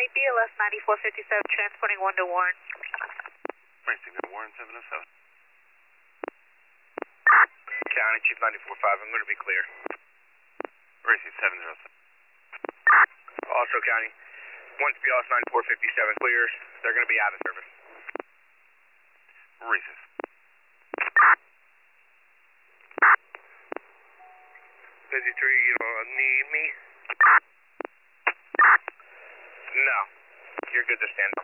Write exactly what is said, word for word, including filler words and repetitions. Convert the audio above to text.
County, B L S ninety-four fifty-seven, transporting one to Warren. Racing to Warren seven oh seven. County, Chief ninety-four five, I'm going to be clear. Racing seven oh seven. Also, County, once B L S ninety-four fifty-seven clears, they're going to be out of service. Racing. fifty-three, you don't need me? No. You're good to stand by.